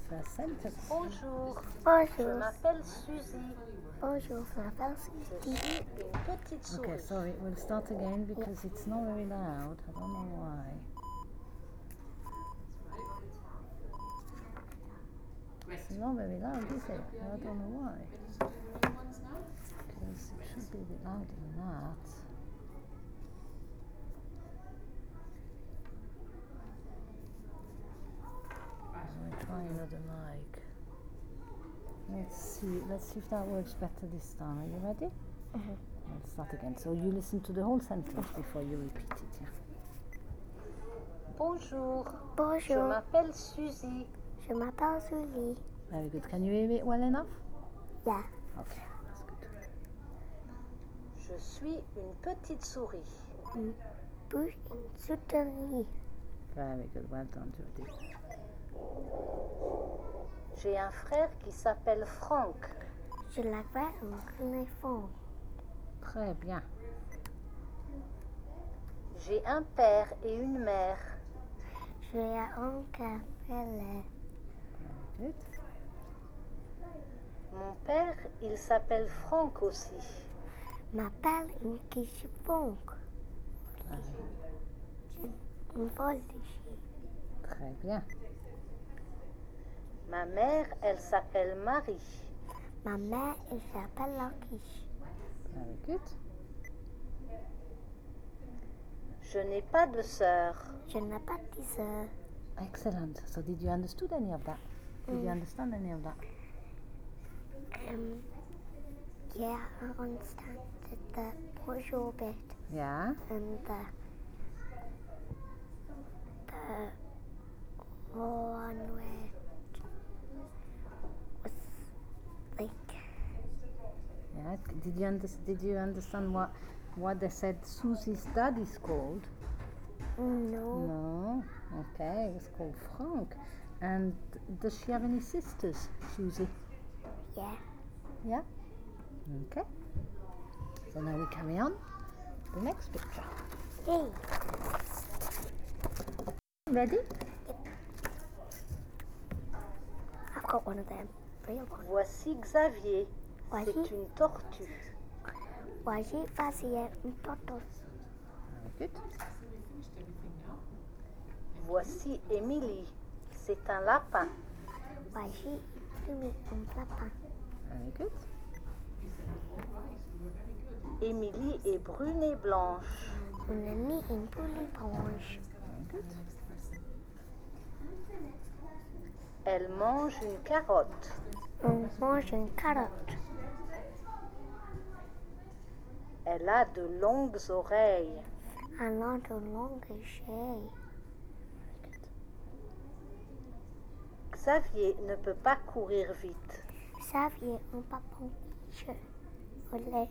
first sentence. Bonjour, je Bonjour. m'appelle Suzy. Bonjour, je m'appelle Je Suzy. suis une petite souris. Okay, sorry, we'll start again because it's not very loud. I don't know why. It's not very loud, is it? I don't know why. Because it should be a bit louder than that. I'll try another mic. Let's see if that works better this time. Are you ready? Mhm. Let's start again. So you listen to the whole sentence before you repeat it, yeah? Bonjour, je Bonjour, m'appelle Suzy. je m'appelle Suzy. Very good. Can you hear it well enough? Yeah. Okay, that's good. Je suis une petite souris. Bouche soutenue. Very good. Well done, Jody. J'ai un frère qui s'appelle Franck. Je l'appelle un éléphant. Très bien. J'ai un père et une mère. J'ai un café. Very good. Mon père, il s'appelle Franck aussi. M'appelle une quiche-fonk. Une folle ici. Très bien. Ma mère, elle s'appelle Marie. Ma mère, elle s'appelle la quiche. Very good. Je n'ai pas de sœur. Je n'ai pas de sœur. Excellent. So did you understand any of that? Did you understand any of that? Yeah, I understand the bonjour bit Yeah. and the one where was like Yeah. Did you understand what they said Susie's dad is called? no. No. Okay, it was called Frank. And does she have any sisters, Susie? Yeah. Yeah? Okay. So now we carry on. The next picture. Hey. Ready? I've got one of them. Real one. Voici Xavier. Voici. C'est une tortue. Voici facile un tortoise. Very good. Voici Émilie. C'est un lapin. Voici un lapin. Very good. Émilie est brune et blanche. On a mis une poule blanche. Very good. Elle mange une carotte. On mange une carotte. Elle a de longues oreilles. Elle a de longues échelles. Xavier ne peut pas courir vite. Xavier, un papon quiche. Olé.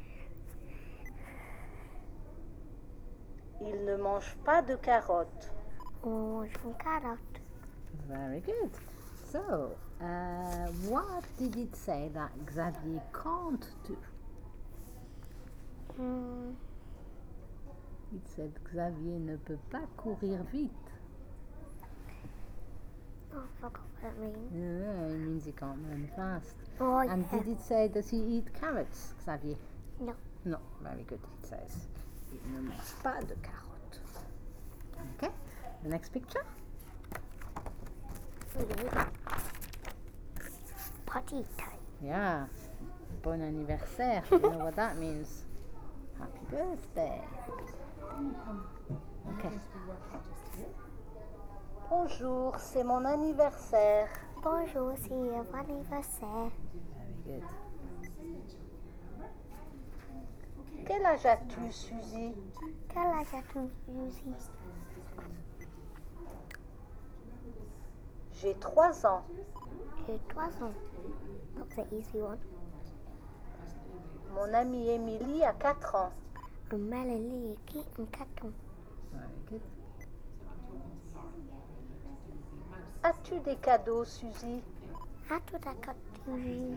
Il ne mange pas de carottes. On mange une carotte. Very good. So, what did it say that Xavier can't do? It said Xavier ne peut pas courir vite. Oh, I forgot what it means. Yeah, it means he can't run fast. Oh, And yeah. did it say, does he eat carrots, Xavier? No. No, very good. It says, il ne mange pas de carottes. Okay, the next picture. Potty time. Yeah, bon anniversaire. You know what that means? Happy birthday. Okay, Bonjour, c'est mon anniversaire. Bonjour, c'est votre anniversaire. very good. Quel âge as-tu, Suzy? Quel âge as-tu, Suzy? J'ai 3 ans. J'ai 3 ans. That's an easy one. Mon amie Émilie a 4 ans. Mélanie qui a 4 ans. Very good. As-tu des cadeaux, Suzy? As-tu des cadeaux?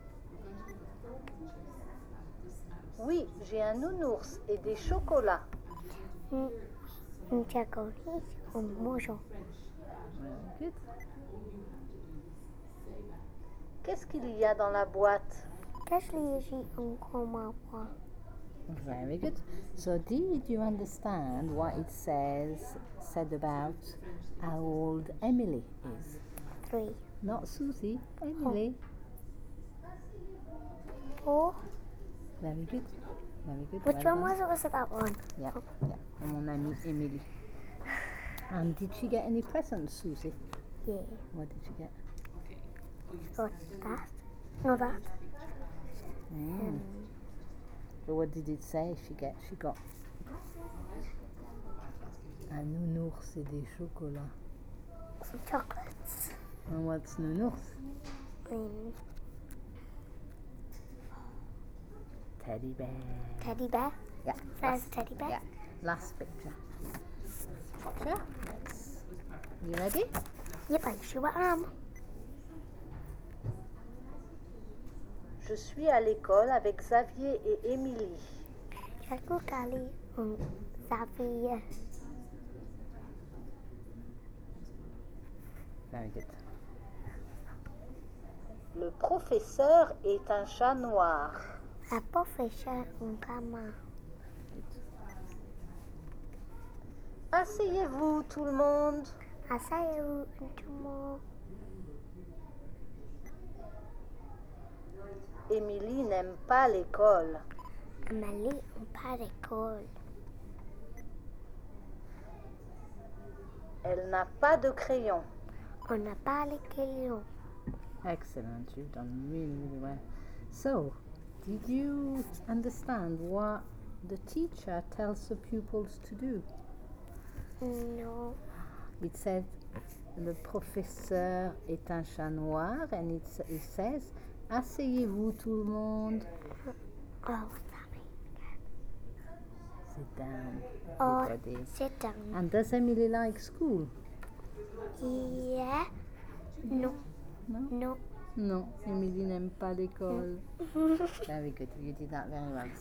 Oui, j'ai un nounours et des chocolats. Un chocolat, un bonjour. Very good. Qu'est-ce qu'il y a dans la boîte? Qu'est-ce que j'ai encore ma voix? Very good. So did you understand what it said about how old Emily is? 3. Not Susie, Emily. 4. Very good. Very good. Which well one done. was it that one? Yeah, yeah. And mon amie Emily. And did she get any presents, Susie? Yeah. What did she get? Got that. No, that. So what did it say she got? Un nounours et des chocolats. Some chocolates. And what's nounours? Teddy bear. Teddy bear. Yeah. There's a teddy bear. Yeah. Last picture. Picture. You ready? Yep, I sure am. Je suis à l'école avec Xavier et Émilie. Jaco Kali Xavier. Very good. Le professeur est un chat noir. La professeure un gamin. Asseyez-vous tout le monde. Asseyez-vous tout le monde. Émilie n'aime pas l'école. Amélie n'a pas d'école. Elle n'a pas de crayon. On n'a pas les crayons. Excellent. You've done really, really well. So, did you understand what the teacher tells the pupils to do? No. It said, le professeur est un chat noir, and it says, asseyez-vous tout le monde. Oh, what's that mean? Sit down, Oh, everybody. sit down. And does Emily like school? Yeah. No. No? No. No, Emily n'aime pas l'école. Very good, you did that very well.